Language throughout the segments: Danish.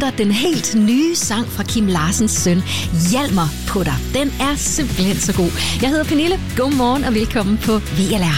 efter den helt nye sang fra Kim Larsens søn, Hjalmar på dig. Den er simpelthen så god. Jeg hedder Pernille. Godmorgen og velkommen på VLR.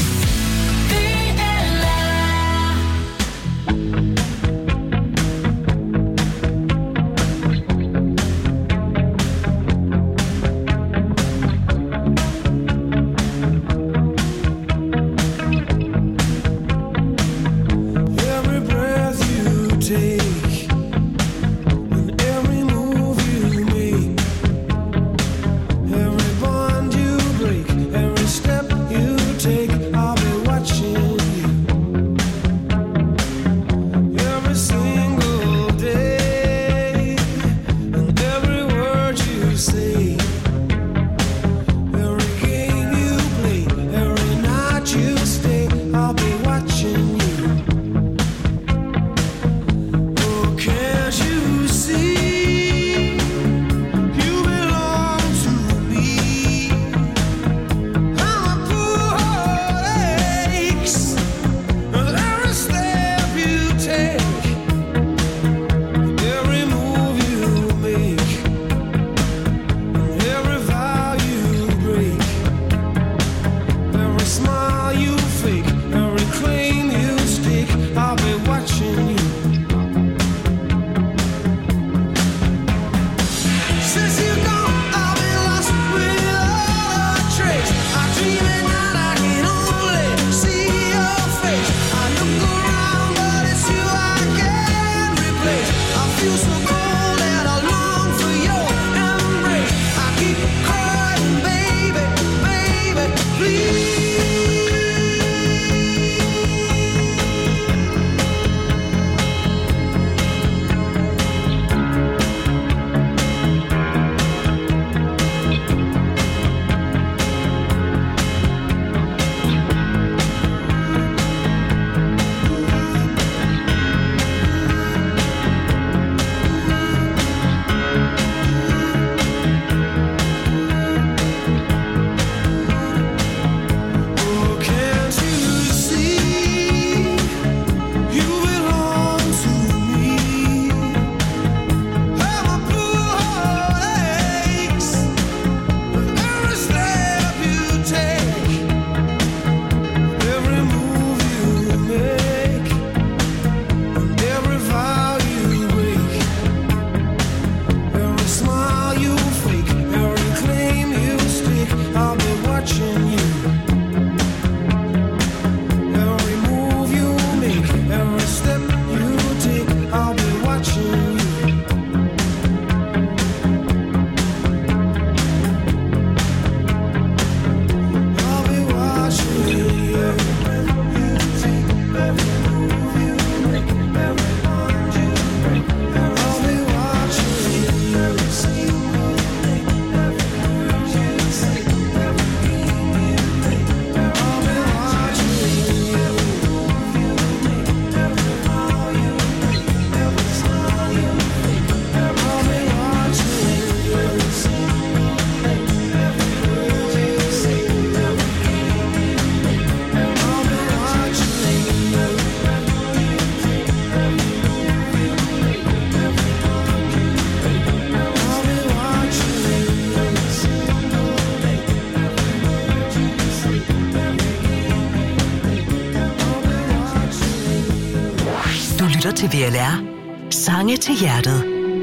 Til VLR. Sange til hjertet.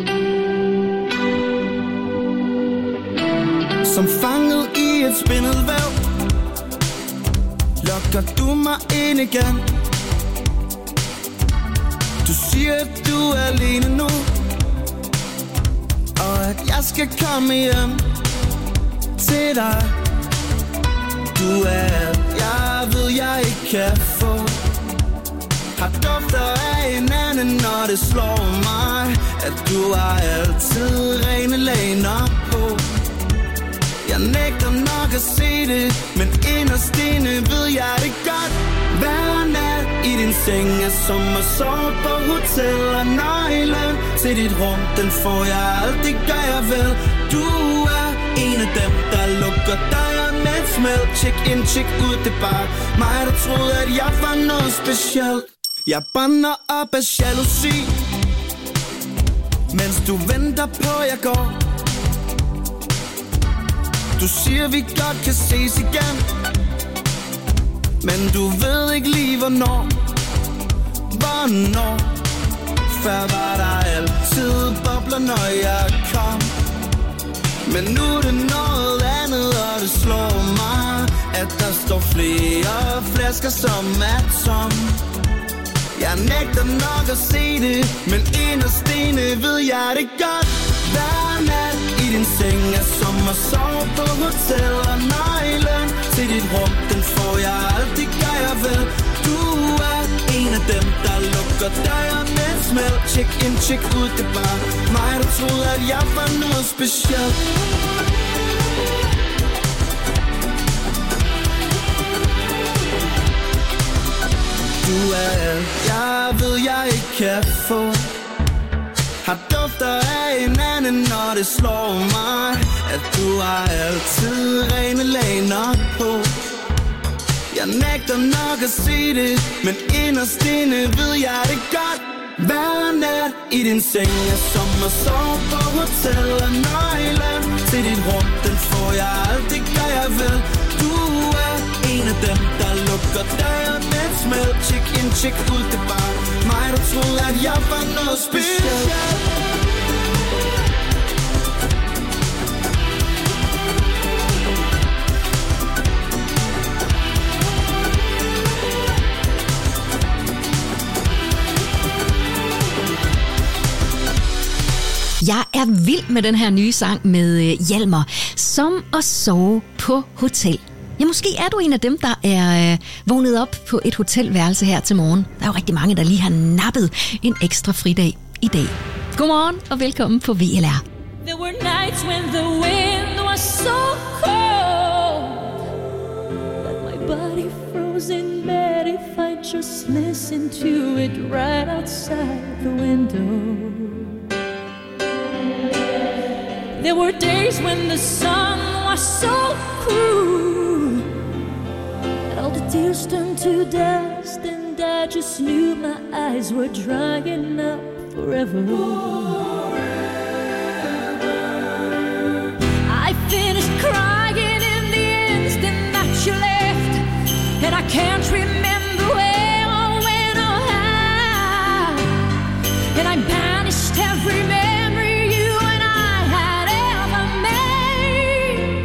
Som fanget i et spindelvæv lokker du mig ind igen. Du siger, at du er alene nu, og at jeg skal komme hjem til dig. Du er alt, jeg ved, jeg ikke kan få. Har dufter af hinanden, når det slår mig, at du har altid rene laner på. Jeg nægter nok at se det, men inderst inde ved jeg det godt. Hver nat i din seng er som at sove på hotel, og nøglen til dit rum, den får jeg aldrig, gør jeg vel. Du er en af dem, der lukker døren med et smæld. Check in, check ud, det er bare mig, der troede, at jeg var noget specielt. Jeg brænder op af jalousi, mens du venter på jeg går. Du siger vi godt kan ses igen, men du ved ikke lige hvornår. Hvornår? Før var der altid bobler når jeg kom, men nu er det noget andet, og det slår mig, at der står flere flasker som er tom. Jeg nægter nok at se det, men inderst inde ved jeg det godt. Hver nat i din seng er som at sove på hotel, og nøglen til dit rum, den får jeg aldrig, gør jeg vel. Du er en af dem, der lukker døren med et smæld. Check in, check ud, det var mig, der troede, at jeg var noget specielt. Du er alt, jeg ved, jeg ikke kan få. Har dufter af en anden, når det slår mig, at du har altid rene lag nok på. Jeg nægter nok at se det, men inderst inde ved jeg det godt. Hver nat i din seng er som at sove på hotel, og nøglen til dit rum, den får jeg aldrig, gør jeg vel. Du er en af dem, der lukker døren med et smæld. Check in, check ud, det var mig, der troede, at jeg var noget specielt. Jeg er vild med den her nye sang med Hjalmar, Som at sove på hotel. Ja, måske er du en af dem, der er vågnet op på et hotelværelse her til morgen. Der er jo rigtig mange, der lige har nappet en ekstra fridag i dag. Godmorgen og velkommen på VLR. There were nights when the wind was so cold that my body froze in bed if I just listened to it right outside the window. There were days when the sun was so cruel that all the tears turned to dust, and I just knew my eyes were drying up forever. I finished crying in the instant that you left, and I can't remember where or when or how, and I banished every memory you and I had ever made.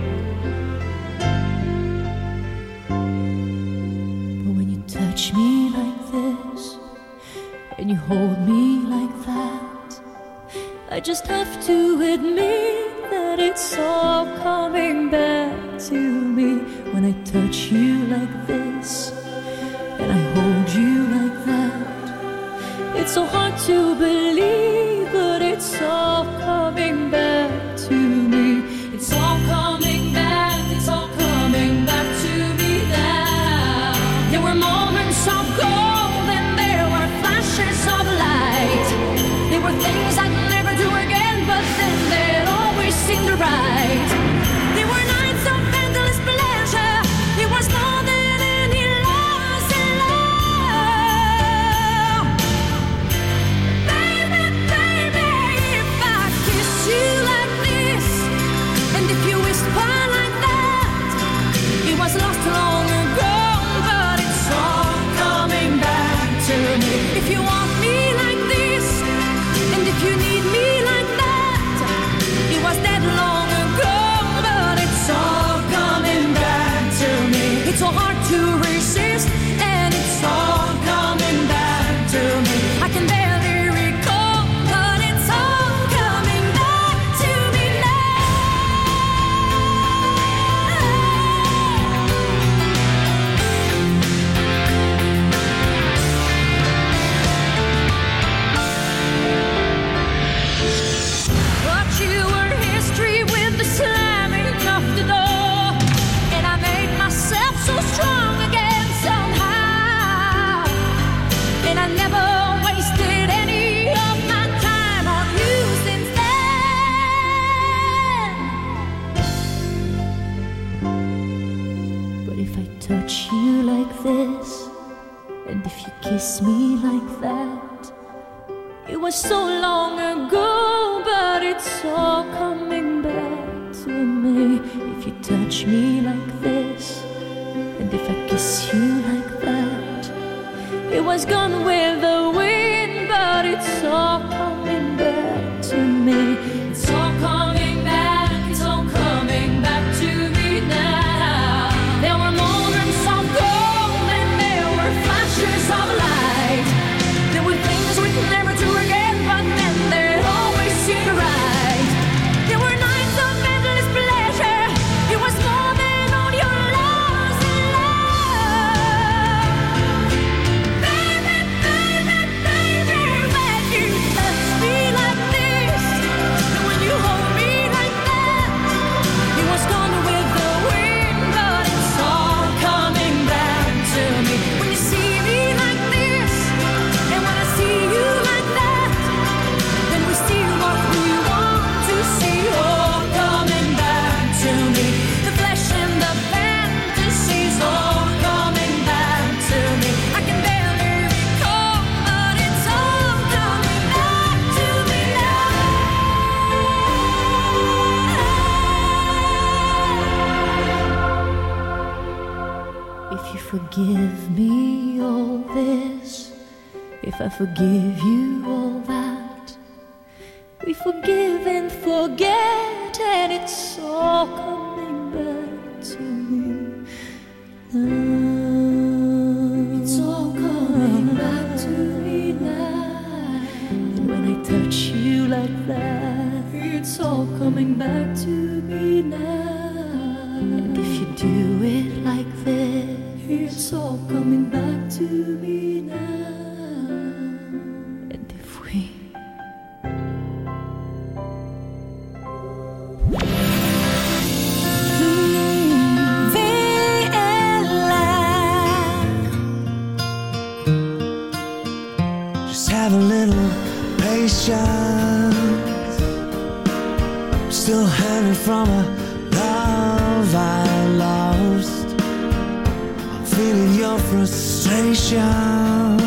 But when you touch me like this and you hold me like that, I just have to admit that it's all coming back to me. When I touch you like this and I hold you like that, it's so hard to believe, but it's all coming back to me. It's all coming back, it's all coming back to me now. There were moments of gold and there were flashes of light. There were things I'd never do again, but then they'd always seemed right. There were nights of endless pleasure. It was more than any loss in love. Baby, baby, if I kiss you like this, and if you whisper like that, it was lost long ago, but it's all coming back to me. If you want me like this, and if you need me like that, it was that long ago, but it's all coming back to me. It's so hard to resist, and it's all coming back to me. I can barely recall, but it's all coming back to me But you were history with the slamming of the door, and I made myself so strong again somehow. And I never wasted any of my time on you since then. But if I touch you like this, and if you kiss me like that, it was so long ago, forgive me all this, if I forgive you all that, we forgive and forget, and it's all coming back to me now. It's all coming back to me now. And when I touch you like that, it's all coming back to me now. And if you do it like this, it's all coming back to me now. And if we just have a little patience. I'm still hanging from a love I lost. I'm feeling your frustration,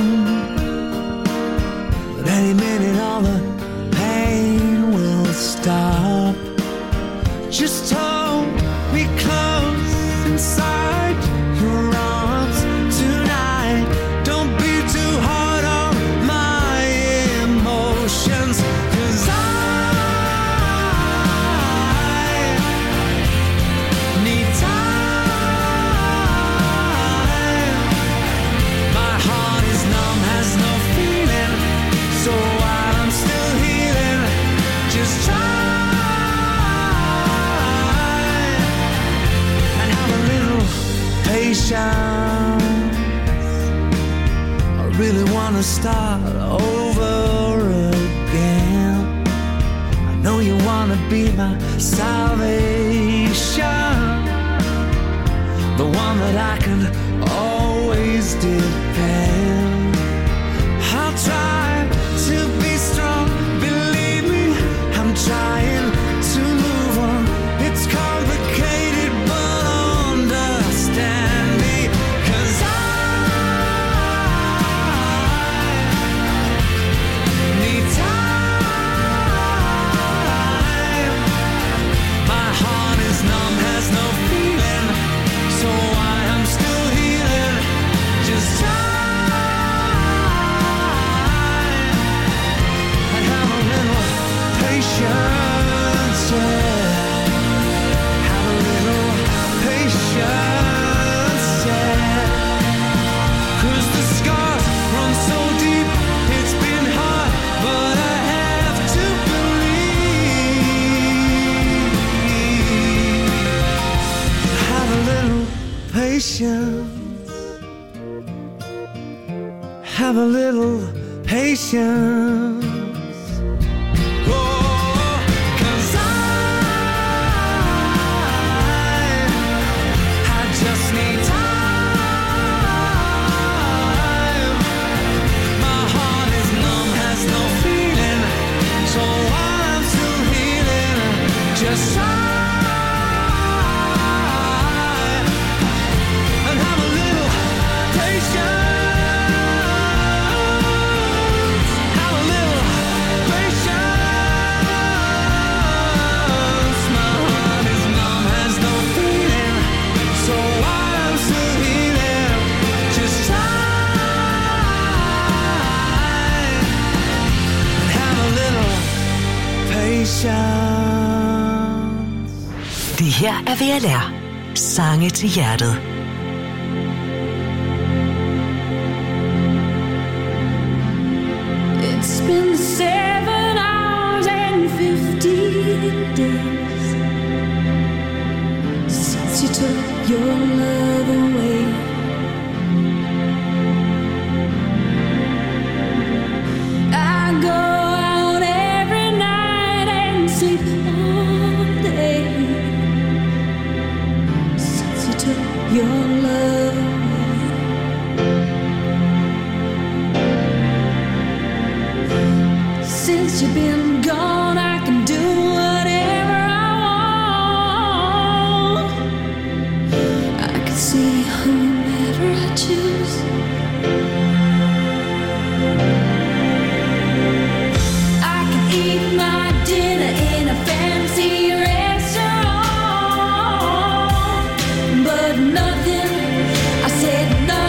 but any minute all the pain will stop. Just hold me close inside your arms tonight. Don't be too hard on my emotions, 'cause I need time. My heart is numb, has no feeling, so while I'm still healing, just try and have a little patience. I really wanna start over again. I know you wanna be my salvation, the one that I can always depend. I'll try to be strong, believe me, I'm trying to move on. It's complicated, but understand me, 'cause I need time. My heart is numb, has no feeling, so I am still healing. Just try and have a little patience, yeah. Have a little patience, yeah. 'Cause the scars run so deep, it's been hard, but I have to believe. Have a little patience. Have a little patience. Oh, 'cause I just need time. My heart is numb, has no feeling, so I'm still healing. Just try and have a little patience. Have a little patience. My heart is numb, has no feeling, so I'm still healing. Just try and have a little patience. Det her er VLR. Sange til hjertet. It's been 7 hours and 15 days since you took your love away. I go out every night and sleep all day since you took your love away. Since you've been gone, I can do whatever I want. I can see whomever I choose. I can eat my dinner in a fancy restaurant, but nothing, I said nothing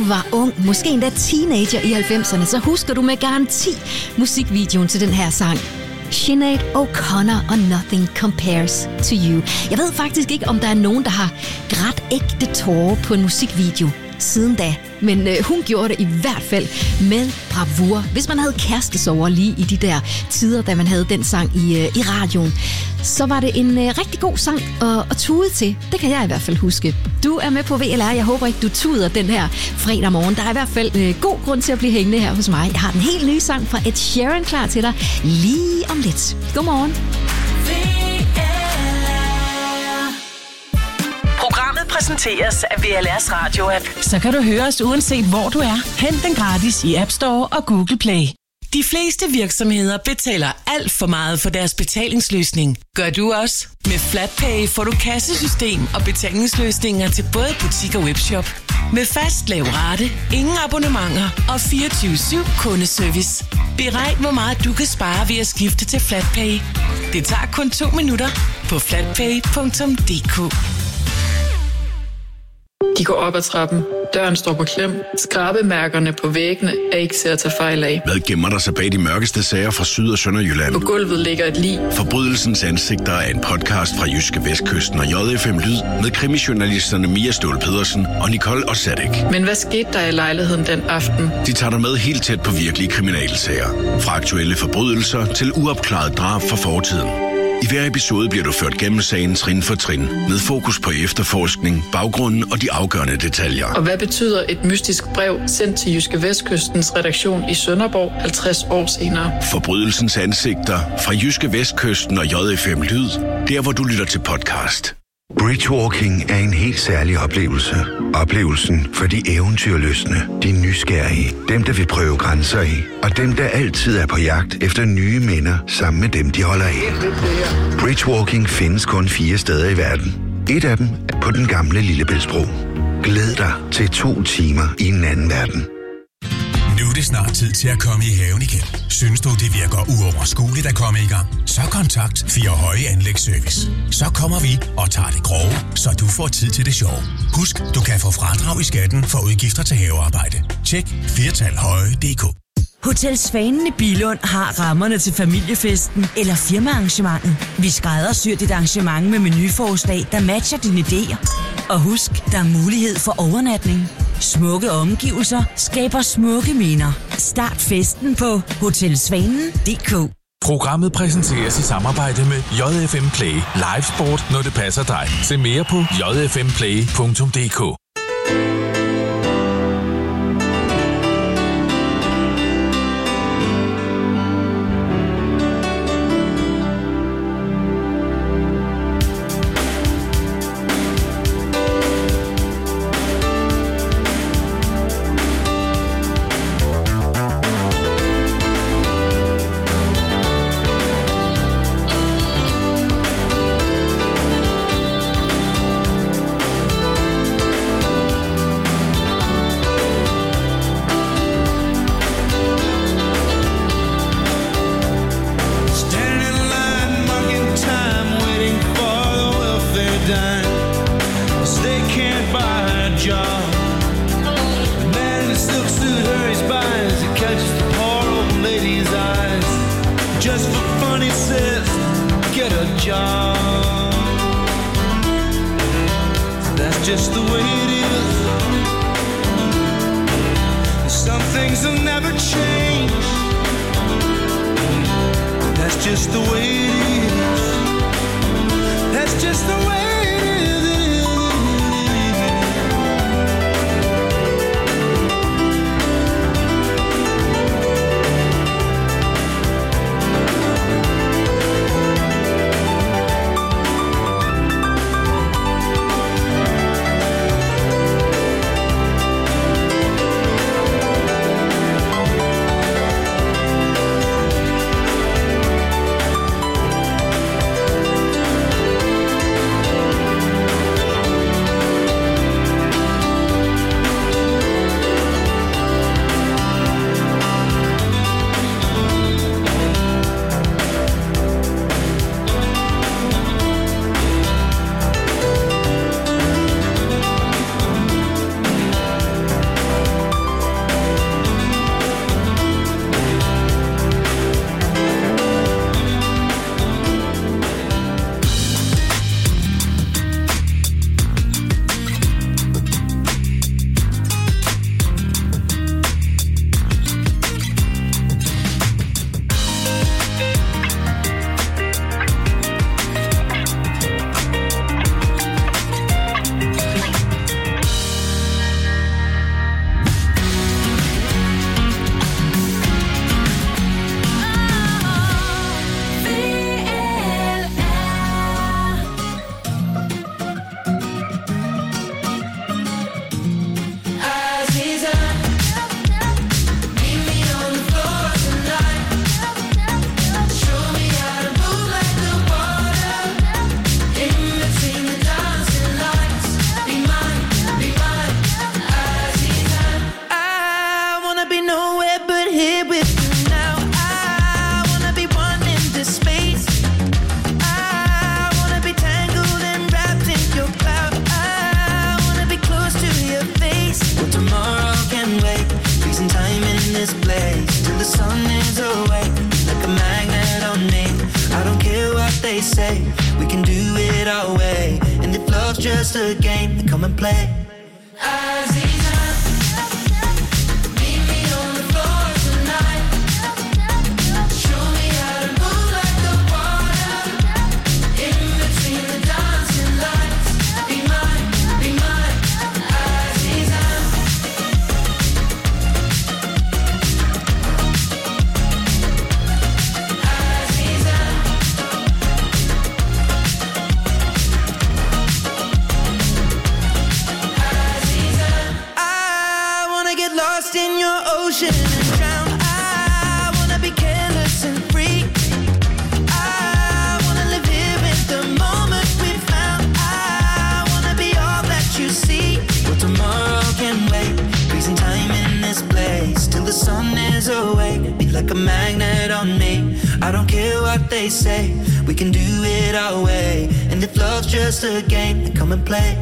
du var ung, måske endda teenager i 90'erne, så husker du med garanti musikvideoen til den her sang. Sinead O'Connor og Nothing Compares to You. Jeg ved faktisk ikke, om der er nogen, der har grædt ægte tårer på en musikvideo siden da. Men hun gjorde det i hvert fald med bravur. Hvis man havde kærestesorger lige i de der tider, da man havde den sang i radioen, så var det en rigtig god sang at tude til. Det kan jeg i hvert fald huske. Du er med på VLR. Jeg håber ikke, du tuder den her fredag morgen. Der er i hvert fald god grund til at blive hængende her hos mig. Jeg har den helt nye sang fra Ed Sheeran klar til dig lige om lidt. Godmorgen. Programmet præsenteres af VLR's radio-app. Så kan du høre os uanset hvor du er. Hent den gratis i App Store og Google Play. De fleste virksomheder betaler alt for meget for deres betalingsløsning. Gør du også? Med FlatPay får du kassesystem og betalingsløsninger til både butik og webshop. Med fast lav rate, ingen abonnementer og 24/7 kundeservice. Beregn, hvor meget du kan spare ved at skifte til FlatPay. Det tager kun 2 minutter på flatpay.dk. De går op ad trappen. Døren står på klem. Skrabemærkerne på væggene er ikke til at tage fejl af. Hvad gemmer der sig bag de mørkeste sager fra Syd- og Sønderjylland? På gulvet ligger et lig. Forbrydelsens ansigter er en podcast fra Jyske Vestkysten og JFM Lyd med krimijournalisterne Mia Ståhl Pedersen og Nicole Osadek. Men hvad skete der i lejligheden den aften? De tager dig med helt tæt på virkelige kriminalsager. Fra aktuelle forbrydelser til uopklaret drab fra fortiden. I hver episode bliver du ført gennem sagen trin for trin, med fokus på efterforskning, baggrunden og de afgørende detaljer. Og hvad betyder et mystisk brev sendt til Jyske Vestkystens redaktion i Sønderborg 50 år senere? Forbrydelsens ansigter fra Jyske Vestkysten og JFM Lyd, der hvor du lytter til podcast. Bridgewalking er en helt særlig oplevelse. Oplevelsen for de eventyrlystne, de nysgerrige, dem der vil prøve grænser af, og dem der altid er på jagt efter nye minder sammen med dem, de holder af. Bridgewalking findes kun 4 steder i verden. Et af dem er på den gamle Lillebæltsbro. Glæd dig til 2 timer i en anden verden. Nu er det snart tid til at komme i haven igen. Synes du, det virker uoverskueligt at komme i gang? Så kontakt Fire Høje Anlægsservice. Så kommer vi og tager det grove, så du får tid til det sjove. Husk, du kan få fradrag i skatten for udgifter til havearbejde. Tjek 4talhøje.dk. Hotel Svanen i Billund har rammerne til familiefesten eller firmaarrangementet. Vi skræddersyr dit arrangement med menuforslag, der matcher dine idéer. Og husk, der er mulighed for overnatning. Smukke omgivelser skaber smukke minder. Start festen på hotelsvanen.dk. Programmet præsenteres i samarbejde med JFM Play. Live sport, når det passer dig. Se mere på jfmplay.dk. love's just a game, then come and play. Like a magnet on me. I don't care what they say, we can do it our way. And if love's just a game, then come and play.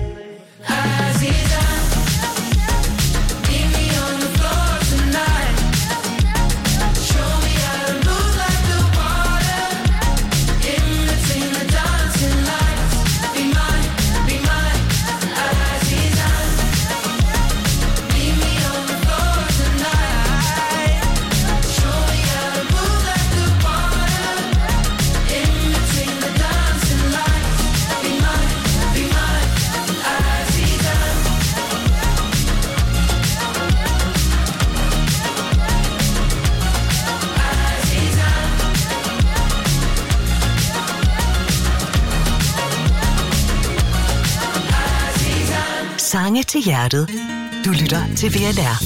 Sange til hjertet. Du lytter til VLR.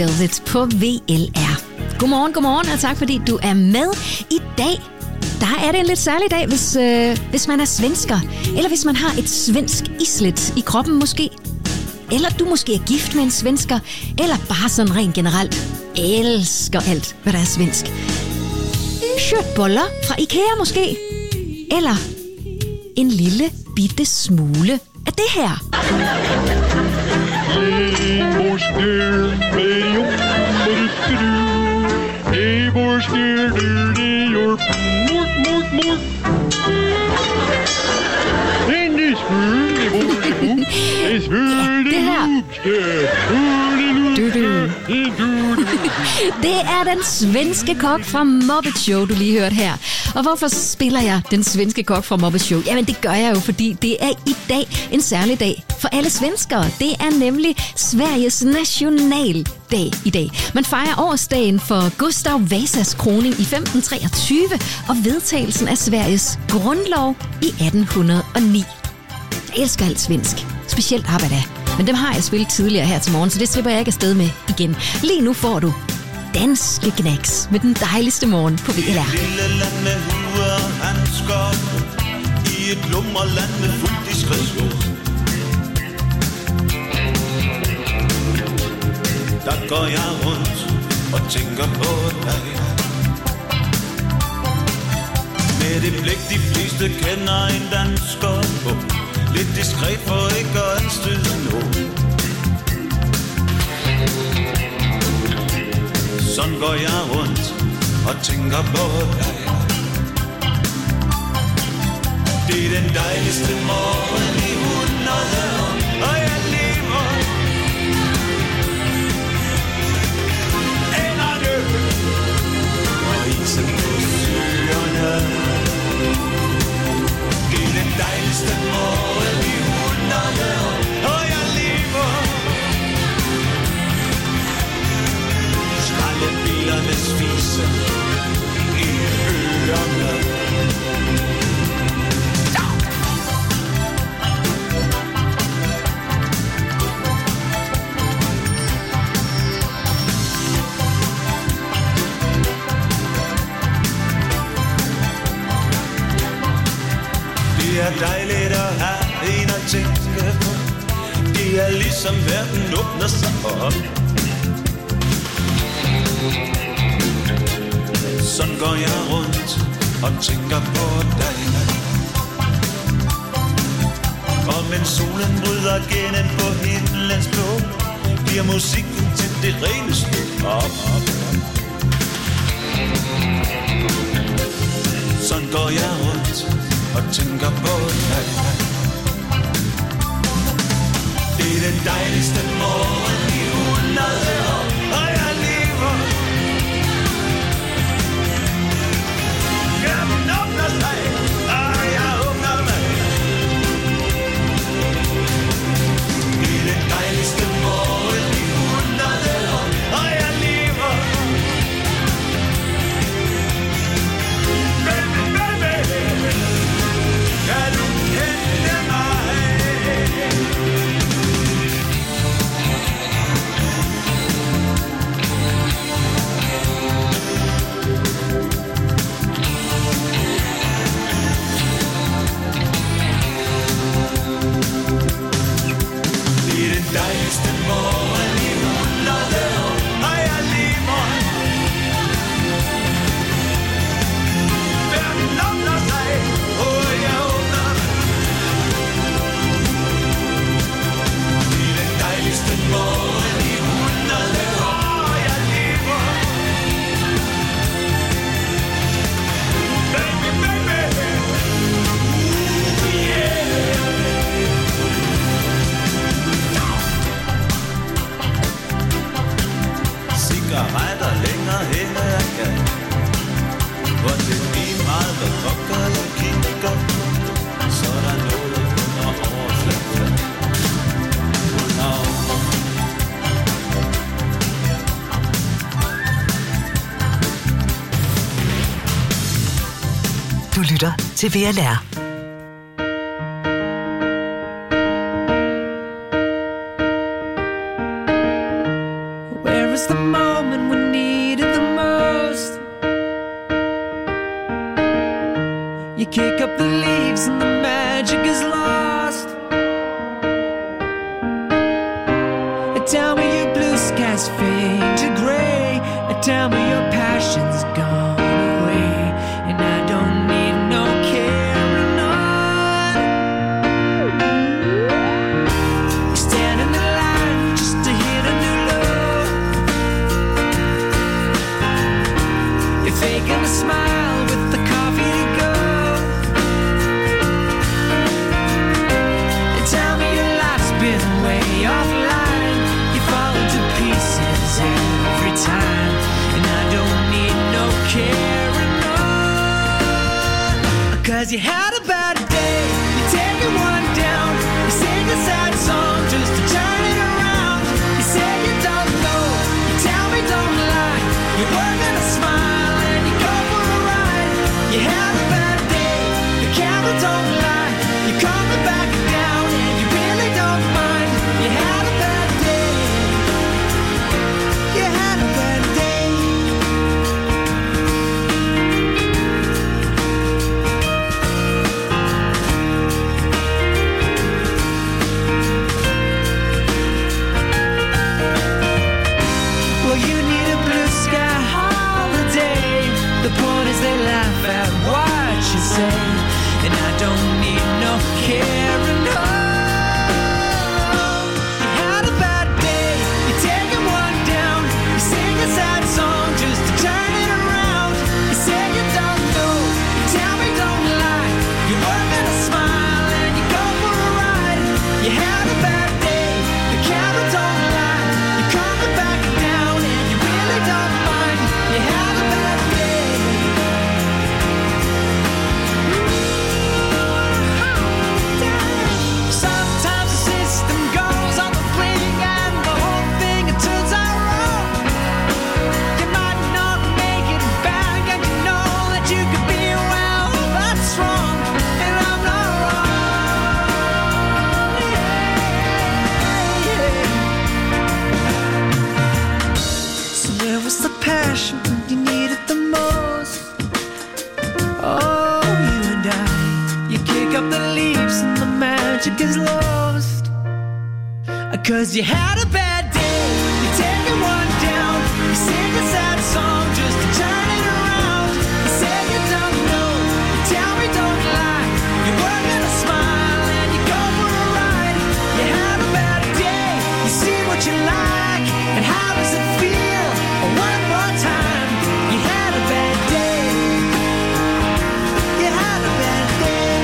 Velvet på VLR. Godmorgen, og tak fordi du er med i dag. Der er det en lidt særlig dag, hvis man er svensker, eller hvis man har et svensk islet i kroppen måske. Eller du måske er gift med en svensker, eller bare sådan rent generelt elsker alt, hvad der er svensk. Köttboller fra IKEA måske. Eller en lille bitte smule af det her. Det her. Det er den svenske kok fra Muppet Show, du lige hørte her. Og hvorfor spiller jeg den svenske kok fra Muppet Show? Jamen det gør jeg jo, fordi det er i dag en særlig dag for alle svenskere. Det er nemlig Sveriges nationaldag i dag. Man fejrer årsdagen for Gustav Vasas kroning i 1523 og vedtagelsen af Sveriges grundlov i 1809. Jeg elsker alt svensk, specielt arbejde. Men dem har jeg spillet tidligere her til morgen, så det slipper jeg ikke afsted med igen. Lige nu får du Danske Knacks med den dejligste morgen på VLR. Et lille land med huer og handsker, i et lummerland med fuld diskretion. Der går jeg rundt og tænker på dig. Med det blik de fleste kender en dansker på. Lidt diskret for ikke at anstøde nogen. Sådan går jeg rundt og tænker på dig. Det er den dejligste morgen i 100 år, og jeg lever. Enderne og isen på søerne. Det er den dejligste morgen i 100 år, og jeg lever. Skraldebilernes fise i ørerne. Det er dejligt at have en at tænke på. Det er ligesom verden åbner sig op. Sådan går jeg rundt og tænker på dig. Og mens solen bryder gennem på himlens blå, bliver musikken til det reneste op. Sådan går jeg rundt og tænker på dig. Det er den dejligste morgen i 100 år, og jeg lever. Hjernen åbner sig, og jeg åbner mig. Det er den dejligste morgen i 100 år, og jeg lever. Baby, baby, kan du kende mig? Det er den dejligste morgen i 100 år, og jeg lever. Verden åbner sig, og jeg åbner mig. Det er den dejligste morgen i 100 år, og jeg lever. Baby, baby, yeah. Cigaretter længere hen jeg kan. Hvor det er lige meget, hvad pokker jeg kigger. Så er der noget under overfladen. Du lytter til VLR. Where is the kick up the leaves and the magic is lost. Tell me your blue skies fade to gray. Tell me your passion's gone away, and I don't need no carrying on. You stand in the line just to hit a new low. You're faking a smile with the coffee to go. And tell me your life's been way offline. You fall to pieces every time, and I don't need no carrying on. 'Cause you had a bad day, you're taking one down. You sing a sad song just to turn it around. You say you don't know, you tell me don't lie. You're working a smile and you go for a ride. You had a bad day, the camera don't lie. You're coming back down and you really don't mind. You had a bad day. You had a bad day. Well, you need a blue sky holiday. The point is they laugh at what you say, and I don't need no carrying on. You had a bad day, you're taking one down. You sing a sad song just to turn it around. You say you don't know, you tell me don't lie. You're working a smile and you go for a ride. You had a bad day, the camera don't lie. You're coming back down and you really don't mind. You had a bad day. Sometimes the system goes on the blink and the whole thing it turns out wrong. You might not make it back and you know that you could be well, that's wrong, and I'm not wrong. Yeah. So where was the passion when you needed the most? Oh, you and I, you kick up the leaves and the magic is lost. 'Cause you had a bad day, you're taking one down. You sing a sad song just to turn it around. You say you don't know, you tell me don't lie. You're working a smile and you go for a ride. You had a bad day, you see what you like, and how does it feel? One more time, you had a bad day. You had a bad day.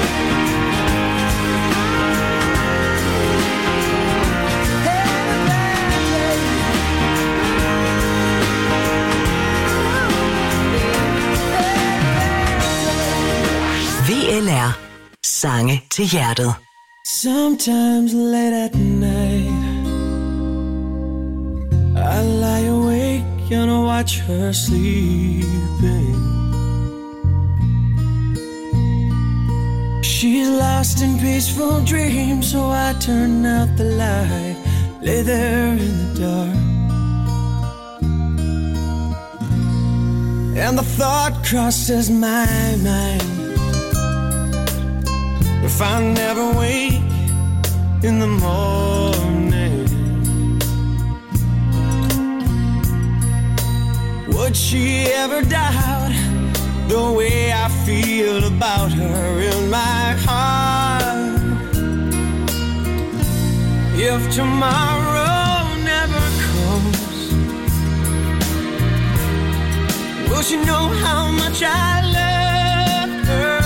VLR. Sange til hjertet. Sometimes late at night I lie awake and watch her sleeping. She's lost in peaceful dreams, so I turn out the light, lay there in the dark. And the thought crosses my mind, if I never wake in the morning, would she ever doubt the way I feel about her in my heart? If tomorrow never comes, will she know how much I love her?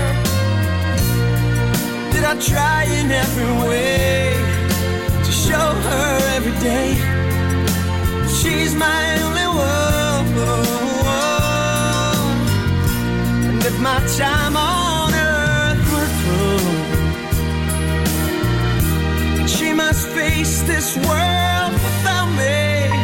Did I try in every way to show her every day she's my only one? And if my time on earth were through, she must face this world without me,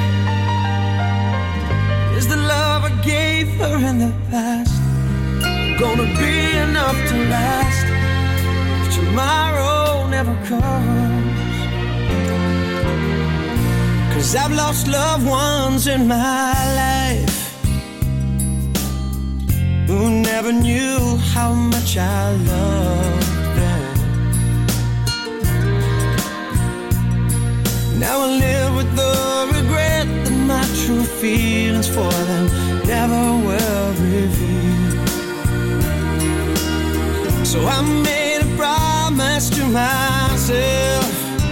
is the love I gave her in the past gonna be enough to last if tomorrow never comes? 'Cause I've lost loved ones in my life who never knew how much I love them. Now I live with the regret that my true feelings for them never will reveal. So I made a promise to myself,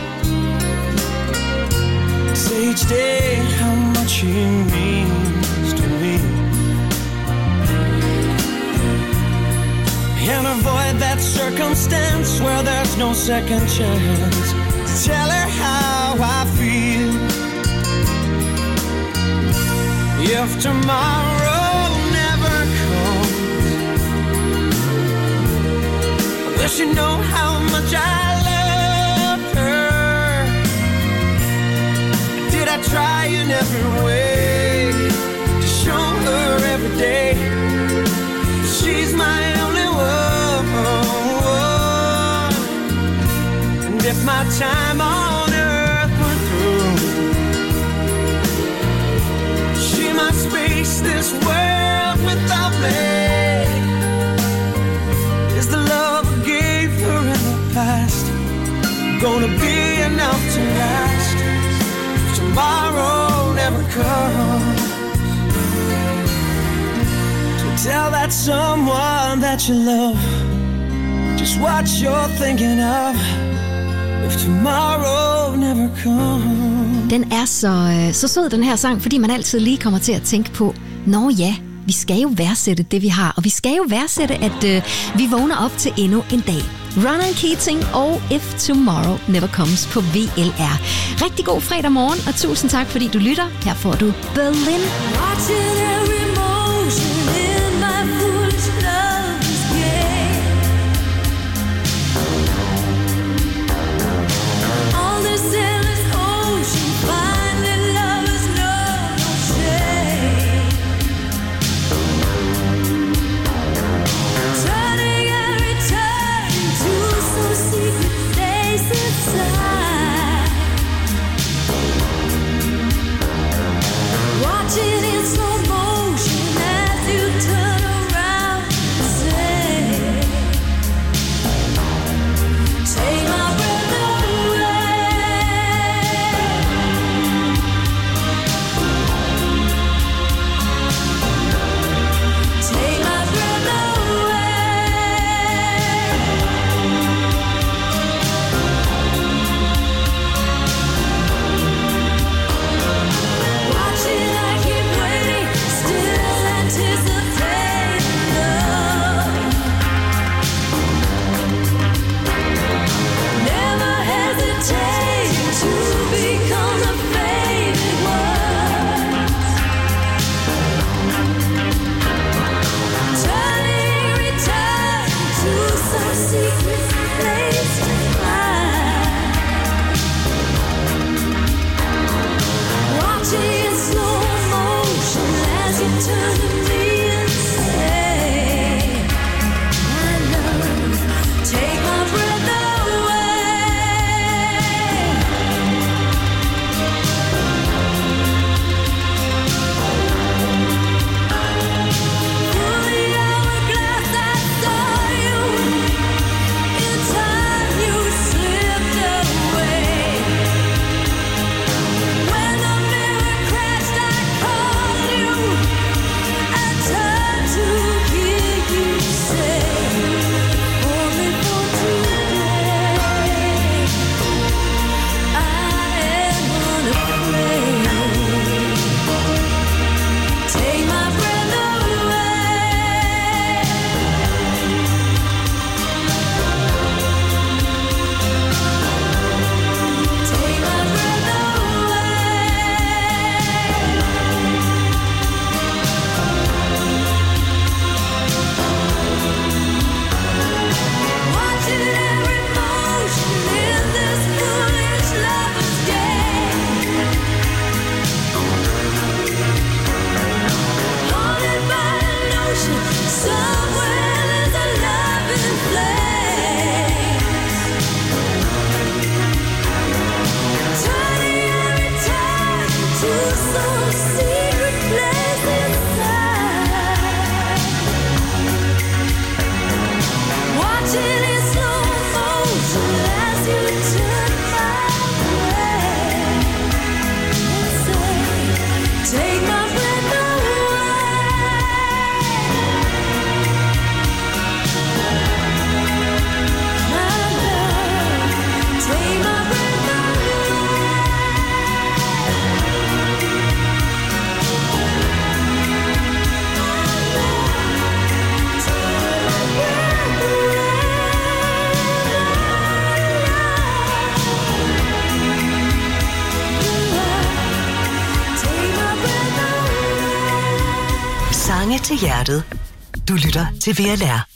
say each day how much he means to me, and avoid that circumstance where there's no second chance to tell her how I feel. If tomorrow never comes, I wish you know how much I love her. Did I try in every way to show her every day she's my only one? And if my time on earth were through, she must face this world without me. Is the love I gave her in the past gonna be enough to last if tomorrow never comes? So tell that someone that you love just what you're thinking of if tomorrow never comes. Den er så sød, den her sang, fordi man altid lige kommer til at tænke på, nå ja, vi skal jo værdsætte det, vi har, og vi skal jo værdsætte, at vi vågner op til endnu en dag. Ronan Keating og If Tomorrow Never Comes på VLR. Rigtig god fredag morgen, og tusind tak, fordi du lytter. Her får du Berlin. Watching in slow motion. Sange til hjertet. Du lytter til VLR.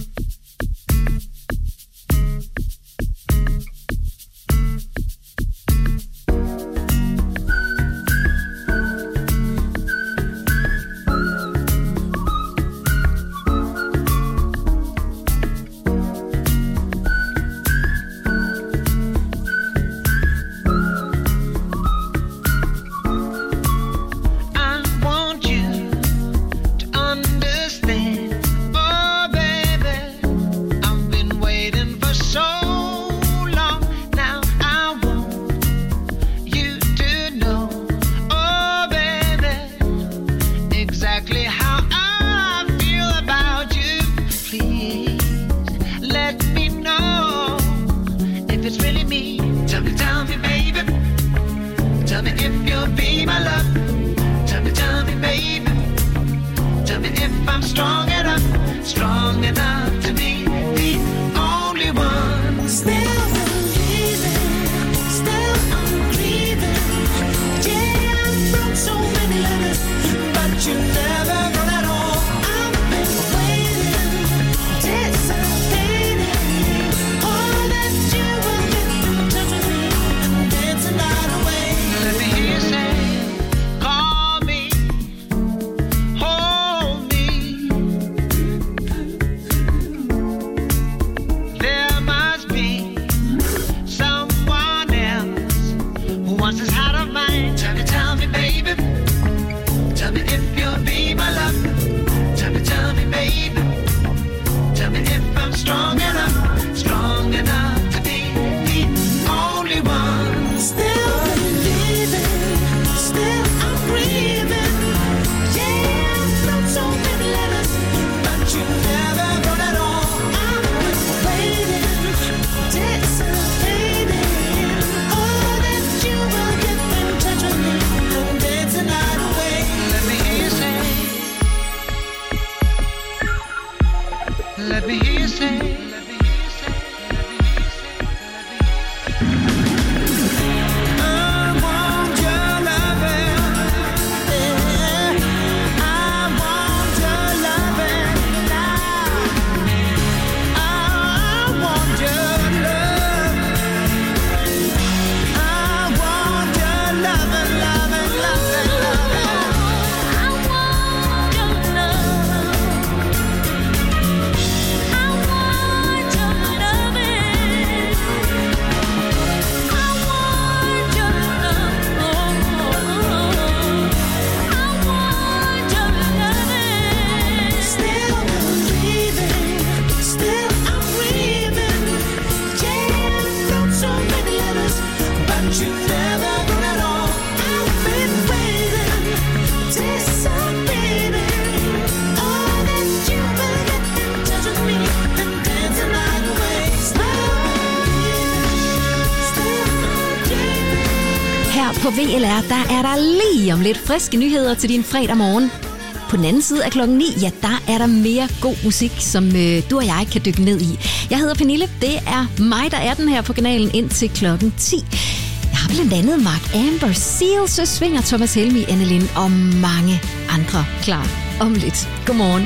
På VLR, der er der lige om lidt friske nyheder til din fredag morgen. På den anden side af klokken 9, ja, der er der mere god musik, som du og jeg kan dykke ned i. Jeg hedder Pernille, det er mig, der er den her på kanalen indtil klokken 10. Jeg har blandt andet Mark Amber, Seal, Svinger, Thomas Helmi, Annelin og mange andre klar om lidt. Godmorgen.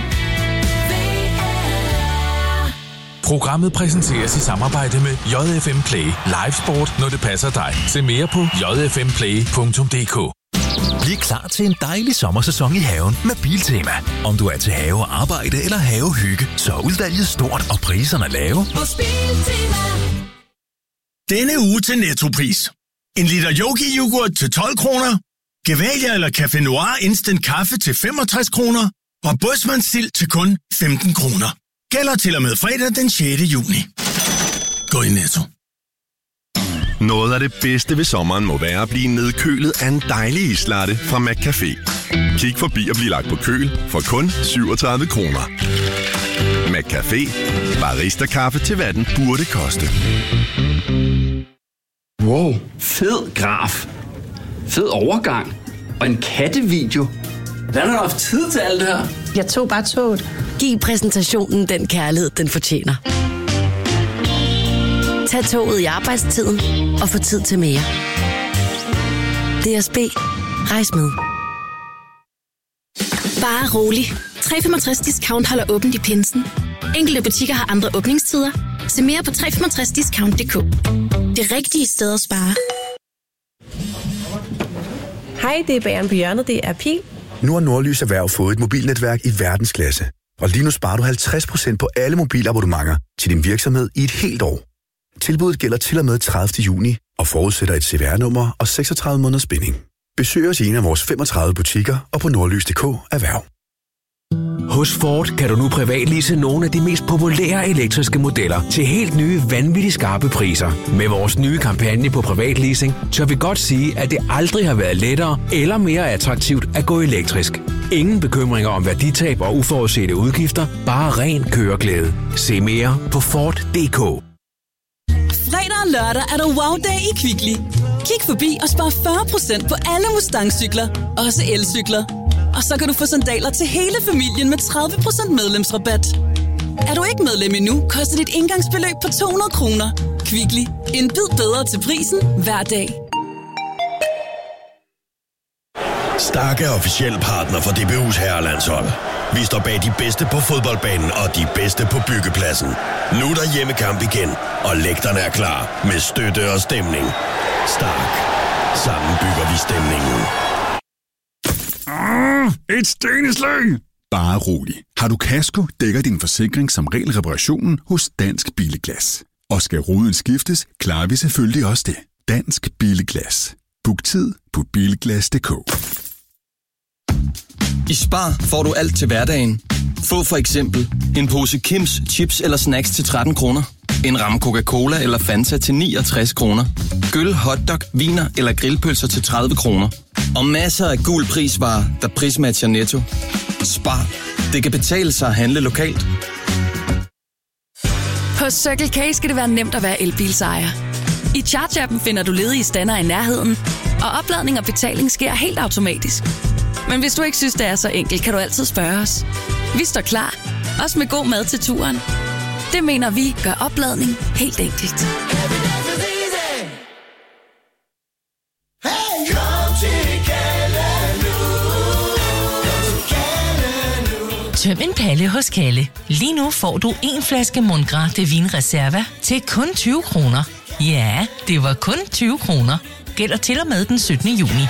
Programmet præsenteres i samarbejde med JFM Play. Live sport, når det passer dig. Se mere på jfmplay.dk. Bliv klar til en dejlig sommersæson i haven med Biltema. Om du er til have og arbejde eller havehygge, så er udvalget stort og priserne lave. Hos Biltema. Denne uge til Nettopris. En liter Yogi-yoghurt til 12 kroner. Gevalia eller Café Noir Instant Kaffe til 65 kroner. Og Bådsmandsild til kun 15 kroner. Gælder til og med fredag den 6. juni. Gå i Netto. Noget af det bedste ved sommeren må være at blive nedkølet af en dejlig islatte fra McCafé. Kig forbi og bliv lagt på køl for kun 37 kroner. McCafé. Barista-kaffe til hvad den burde koste. Wow, fed graf. Fed overgang. Og en kattevideo. Hvordan har du haft tid til alt det her? Jeg tog bare toget. Giv præsentationen den kærlighed, den fortjener. Tag toget i arbejdstiden og få tid til mere. DSB. Rejs med. Bare rolig. 365 Discount holder åbent i pinsen. Enkelte butikker har andre åbningstider. Se mere på 365discount.dk. Det rigtige sted at spare. Hej, det er Bageren på hjørnet. Det er Pil. Nu har Nordlys Erhverv fået et mobilnetværk i verdensklasse. Og lige nu sparer du 50% på alle mobilabonnementer til din virksomhed i et helt år. Tilbuddet gælder til og med 30. juni og forudsætter et CVR-nummer og 36 måneders binding. Besøg os i en af vores 35 butikker og på nordlys.dk erhverv. Hos Ford kan du nu privatlease nogle af de mest populære elektriske modeller til helt nye, vanvittigt skarpe priser. Med vores nye kampagne på privatleasing, tør vi godt sige, at det aldrig har været lettere eller mere attraktivt at gå elektrisk. Ingen bekymringer om værditab og uforudsete udgifter, bare ren køreglæde. Se mere på Ford.dk. Fredag og lørdag er der wow-dag i Kvickly. Kig forbi og spar 40% på alle Mustang-cykler, også elcykler. Og så kan du få sandaler til hele familien med 30% medlemsrabat. Er du ikke medlem endnu, koster dit indgangsbeløb på 200 kroner. Kvickly. En bid bedre til prisen hver dag. Stark er officiel partner for DBU's herrelandshold. Vi står bag de bedste på fodboldbanen og de bedste på byggepladsen. Nu er der hjemmekamp igen, og lægterne er klar med støtte og stemning. Stark. Sammen bygger vi stemningen. Et steneslag! Bare rolig. Har du kasko, dækker din forsikring som regel reparationen hos Dansk Billeglas. Og skal ruden skiftes, klarer vi selvfølgelig også det. Dansk Billeglas. Book tid på bilglas.dk. I Spar får du alt til hverdagen. Få for eksempel en pose Kims chips eller snacks til 13 kroner. En ramme Coca-Cola eller Fanta til 69 kroner. Gyld, hotdog, viner eller grillpølser til 30 kroner. Og masser af gul prisvarer, der prismatcher Netto. Spar. Det kan betale sig at handle lokalt. Hos Circle K skal det være nemt at være elbilsejer. I Charge-appen finder du ledige stander i nærheden, og opladning og betaling sker helt automatisk. Men hvis du ikke synes, det er så enkelt, kan du altid spørge os. Vi står klar, også med god mad til turen. Det mener vi gør opladning helt enkelt. Tøm en palle hos Kalle. Lige nu får du en flaske Mundgras de Vin Reserva til kun 20 kroner. Ja, det var kun 20 kroner. Gælder til og med den 17. juni.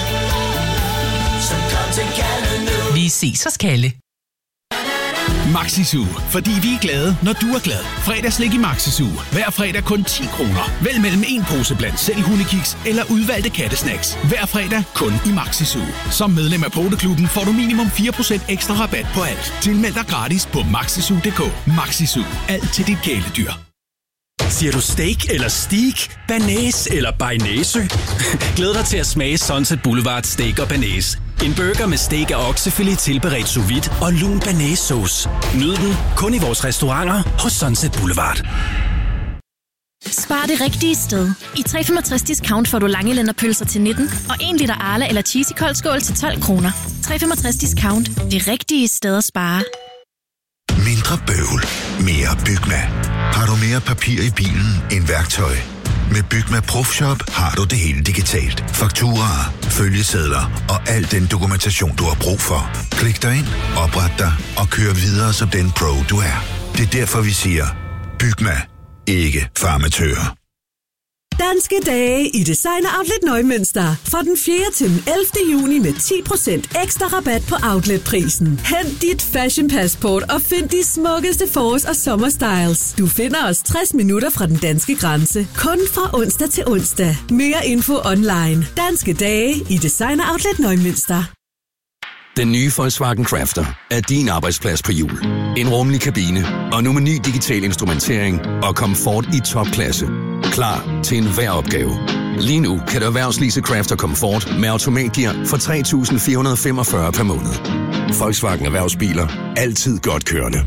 Vi ses hos Kalle. Maxi-Zoo, fordi vi er glade, når du er glad. Fredagslik i Maxi-Zoo. Hver fredag kun 10 kroner. Vælg mellem en pose blandt selv hundekiks eller udvalgte kattesnacks. Hver fredag kun i Maxi-Zoo. Som medlem af Poteklubben får du minimum 4% ekstra rabat på alt. Tilmeld dig gratis på maxizoo.dk. Maxi-Zoo. Alt til dit kæledyr. Siger du steak eller steak, banæs eller bearnaise? Glæd dig til at smage Sunset Boulevard Steak og Banæs. En burger med steak af oksefilet tilberedt sous vide og lun banæssauce. Nyd den kun i vores restauranter hos Sunset Boulevard. Spar det rigtige sted. I 365 Discount får du langelænderpølser til 19 og 1 liter Arla eller cheesy koldskål til 12 kroner. 365 Discount. Det rigtige sted at spare. Mindre bøvl. Mere Bygma. Har du mere papir i bilen end værktøj? Med Bygma Profshop har du det hele digitalt. Fakturaer, følgesedler og al den dokumentation, du har brug for. Klik dig ind, opret dig og kør videre som den pro, du er. Det er derfor, vi siger, Bygma. Ikke farmatører. Danske dage i Designer Outlet Neumünster. Fra den 4. til den 11. juni med 10% ekstra rabat på outletprisen. Hent dit fashion passport og find de smukkeste forårs- og sommerstyles. Du finder os 60 minutter fra den danske grænse. Kun fra onsdag til onsdag. Mere info online. Danske dage i Designer Outlet Neumünster. Den nye Volkswagen Crafter er din arbejdsplads på hjul. En rummelig kabine og nu med ny digital instrumentering og komfort i topklasse. Klar til enhver opgave. Lige nu kan du erhvervslease Crafter Comfort med automatgear for 3.445 per måned. Volkswagen Erhvervsbiler. Altid godt kørende.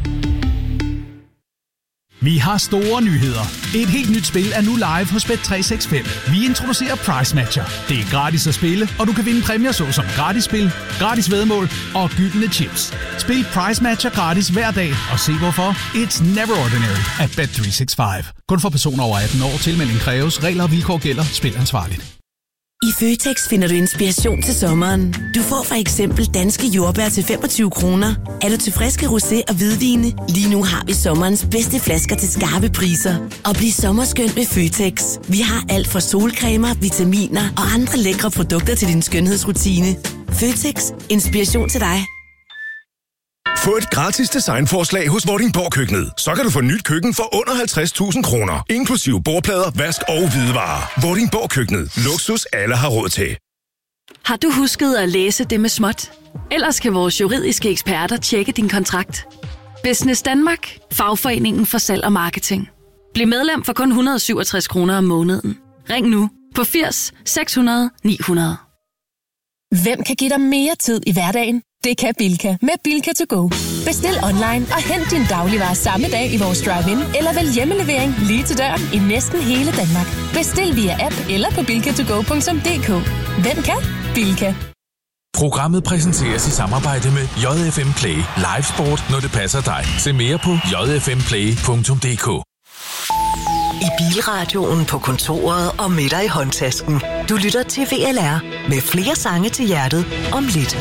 Vi har store nyheder. Et helt nyt spil er nu live hos Bet365. Vi introducerer Price Matcher. Det er gratis at spille, og du kan vinde præmier såsom gratis spil, gratis væddemål og gyldne chips. Spil Price Matcher gratis hver dag, og se hvorfor. It's never ordinary at Bet365. Kun for personer over 18 år. Tilmelding kræves. Regler og vilkår gælder. Spil ansvarligt. I Føtex finder du inspiration til sommeren. Du får for eksempel danske jordbær til 25 kroner. Er du til friske rosé og hvidvine? Lige nu har vi sommerens bedste flasker til skarpe priser. Og bliv sommerskønt med Føtex. Vi har alt fra solcremer, vitaminer og andre lækre produkter til din skønhedsrutine. Føtex. Inspiration til dig. Få et gratis designforslag hos Vordingborg Køkkenet. Så kan du få nyt køkken for under 50.000 kroner. Inklusive bordplader, vask og hvidevarer. Vordingborg Køkkenet. Luksus alle har råd til. Har du husket at læse det med småt? Ellers kan vores juridiske eksperter tjekke din kontrakt. Business Danmark. Fagforeningen for salg og marketing. Bliv medlem for kun 167 kroner om måneden. Ring nu på 80 600 900. Hvem kan give dig mere tid i hverdagen? Det kan Bilka med Bilka to go. Bestil online og hent din dagligvarer samme dag i vores drive-in, eller vælg hjemmelevering lige til døren i næsten hele Danmark. Bestil via app eller på bilkatogo.dk. Hvem kan? Bilka. Programmet præsenteres i samarbejde med JFM Play. Live sport, når det passer dig. Se mere på jfmplay.dk. I bilradioen, på kontoret og med dig i håndtasken. Du lytter til VLR med flere sange til hjertet om lidt.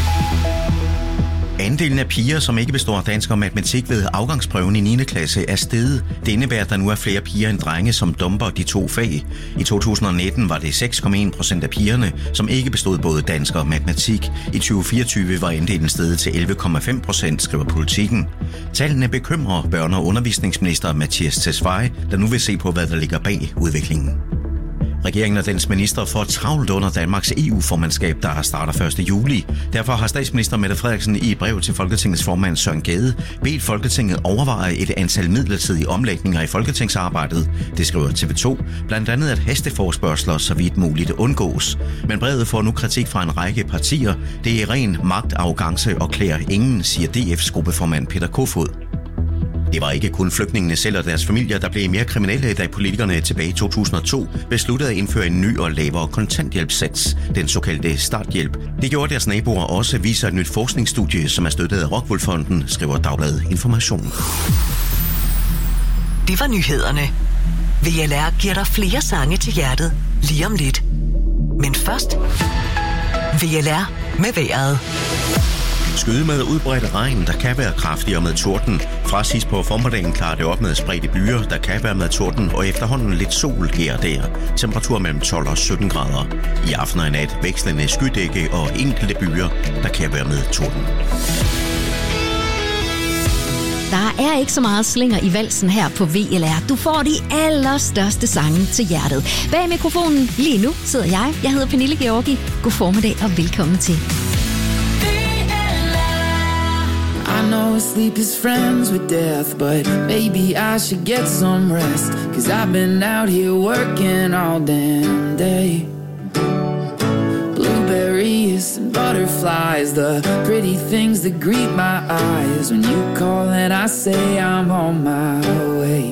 Andelen af piger, som ikke består dansk og matematik ved afgangsprøven i 9. klasse, er steget. Det indebærer, at der nu er flere piger end drenge, som dumper de to fag. I 2019 var det 6,1% af pigerne, som ikke bestod både dansk og matematik. I 2024 var andelen steget til 11,5%, skriver Politikken. Tallene bekymrer børne- og undervisningsminister Mattias Tesfaye, der nu vil se på, hvad der ligger bag udviklingen. Regeringen og dens minister får travlt under Danmarks EU-formandskab, der starter 1. juli. Derfor har statsminister Mette Frederiksen i brev til Folketingets formand Søren Gade bedt Folketinget overveje et antal midlertidige omlægninger i folketingsarbejdet. Det skriver TV2. Blandt andet at hasteforespørgsler så vidt muligt undgås. Men brevet får nu kritik fra en række partier. Det er ren magtarrogance og klæder ingen, siger DF's gruppeformand Peter Kofod. Det var ikke kun flygtningene selv og deres familier, der blev mere kriminelle, da politikerne tilbage i 2002 besluttede at indføre en ny og lavere kontanthjælpssats, den såkaldte starthjælp. Det gjorde deres naboer også, viser et nyt forskningsstudie, som er støttet af Rockwool-fonden, skriver Dagbladet Information. Det var nyhederne. VLR giver dig flere sange til hjertet lige om lidt. Men først, VLR med vejret. Skyde med udbredt regn, der kan være kraftig og med torden. Fra sidst på formiddagen klarer det op med spredte byer, der kan være med torden, og efterhånden lidt sol her og der. Temperatur mellem 12 og 17 grader. I aften og i nat vekslende skydække og enkelte byer, der kan være med torden. Der er ikke så meget slinger i valsen her på VLR. Du får de allerstørste sange til hjertet. Bag mikrofonen lige nu sidder jeg. Jeg hedder Pernille Georgi. God formiddag og velkommen til. I know sleep is friends with death, but maybe I should get some rest, 'cause I've been out here working all damn day. Blueberries and butterflies, the pretty things that greet my eyes when you call and I say I'm on my way.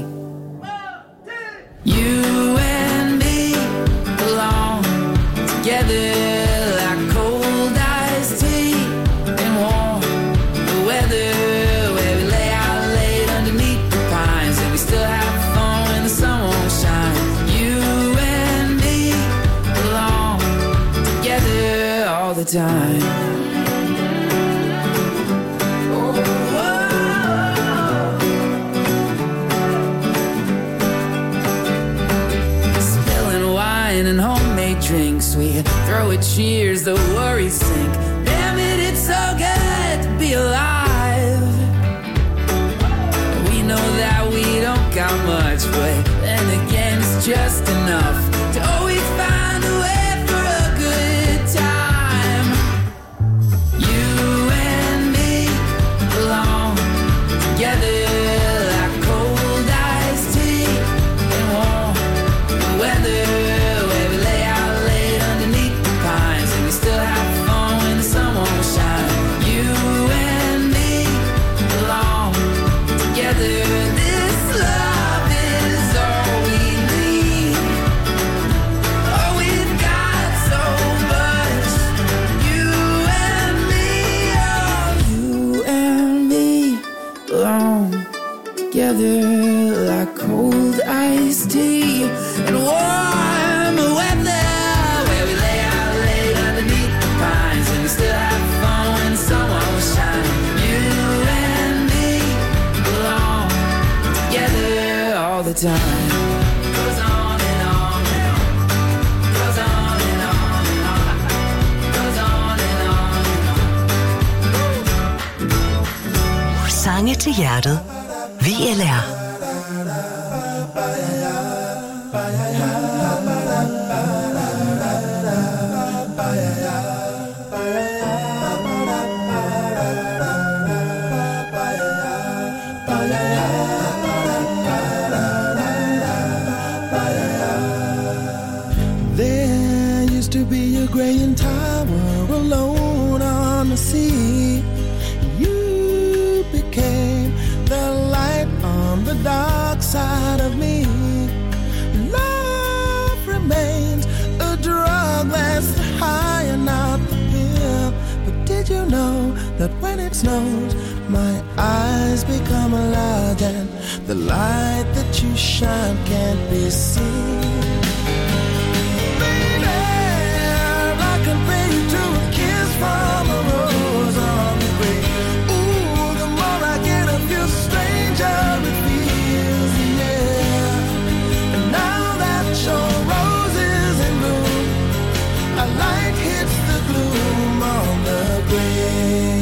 You and me belong together like cold iced tea and warm weather, where we lay out late underneath the pines and we still have fun when the sun won't shine. You and me belong together all the time. Spilling wine and homemade drinks, we throw a cheers, the worries sink. Damn it, it's so good to be alive. We know that we don't got much, but then again it's just enough to always find a way for a good time. You and me belong together like cold iced tea and warm weather, where we lay out late underneath the pines and we still have fun when the sun won't shine. You and me belong together. This love is all we need. Oh, we've got so much. You and me, oh, you and me belong together like cold iced tea and warm weather, where we time goes on and on and on, goes on and on and on, goes on and on and on. Sange til hjertet. VLR. There used to be a graying tower alone on the sea. You became the light on the dark side of me. Love remains a drug that's the high and not the pill. But did you know that when it snows, my eyes become large and the light that you shine can't be seen? Baby, I compare you to a kiss from a rose on the grave. Ooh, the more I get of you, the stranger it feels, yeah. And now that your rose is in bloom, a light hits the gloom on the grave.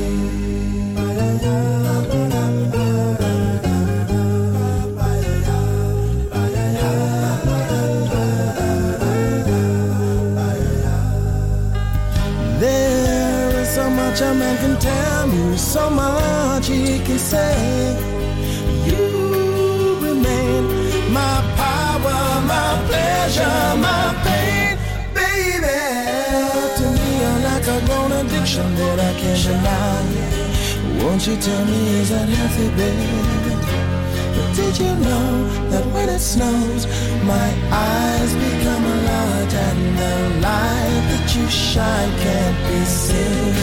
There is so much a man can tell you, so much he can say. You remain my power, my pleasure, my pain, baby. To me, you're like a grown addiction that I can't deny. Won't you tell me, is that healthy, baby? But did you know that when it snows, my eyes become large and the light that you shine can't be seen?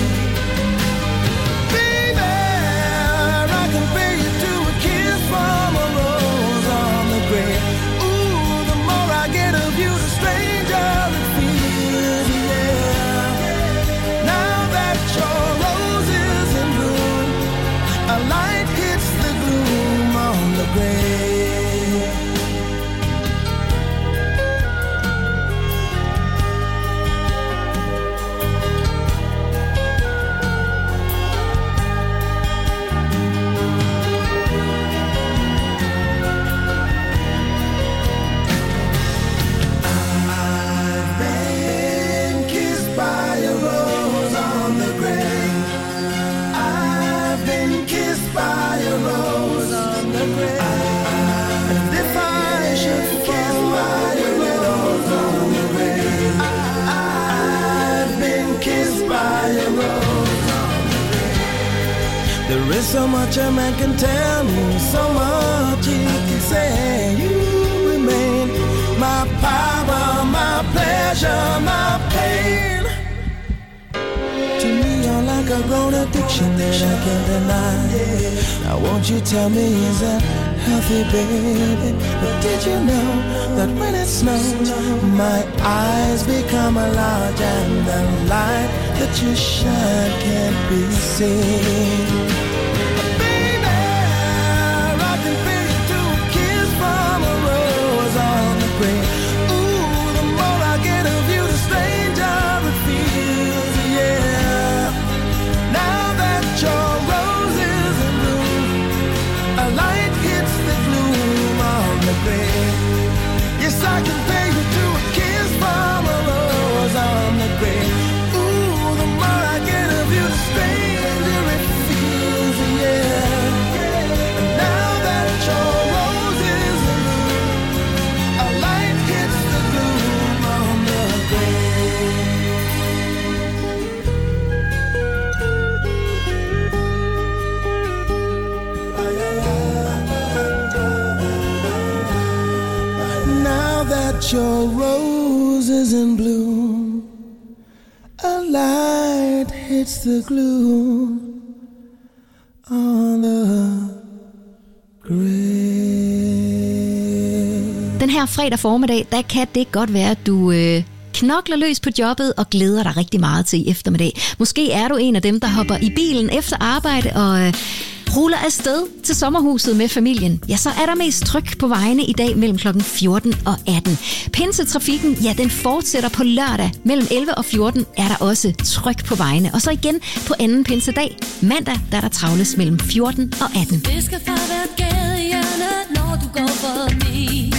Baby, I compare you to a kiss from a rose on the grave. Ooh, the more I get of you, the stranger it feels, yeah. Now that your rose is in bloom, a light hits the gloom on the grave. I've been kissed by a rose on the grave. I've been kissed by a rose on the grave. And if I should fall by a rose on the grave, I've been kissed by a rose on the grave. There is so much a man can tell me, so much he can say. You remain my power, my pleasure, my pain. To me, you're like a grown addiction that I can't deny. Now won't you tell me, is that healthy, baby? But did you know that when it snows, my eyes become large and the light that you shine can't be seen? Baby, I can feel you to a kiss from a rose on the grave. Ooh, the more I get of you, the stranger it feels, yeah. Now that your rose is in bloom, a light hits the gloom on the grave. Yes, I can pay you to a kiss from a rose on the grave. Ooh, the more I get of you, the stranger it feels, yeah. And now that your rose is in bloom, a light hits the gloom on the grave. Now that your rose is in bloom, a light hits the gloom on the grave. Den her fredag formiddag, der kan det godt være, at du knokler løs på jobbet og glæder dig rigtig meget til i eftermiddag. Måske er du en af dem, der hopper i bilen efter arbejde og bruler afsted til sommerhuset med familien, ja, så er der mest tryk på vejene i dag mellem klokken 14 og 18. Pinsetrafikken, ja, den fortsætter på lørdag. Mellem 11 og 14 er der også tryk på vejene. Og så igen på anden pinsedag, mandag, der er der travles mellem 14 og 18. Det skal fra hvert gadehjørne, når du går forbi.